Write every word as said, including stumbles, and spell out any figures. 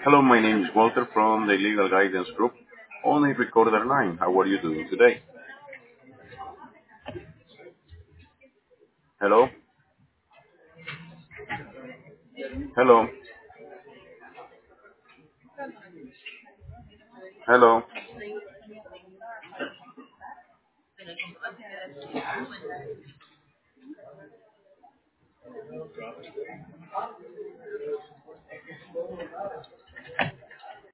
Hello, my name is Walter from the Legal Guidance Group on a recorder line. How are you doing today? Hello? Hello? Hello?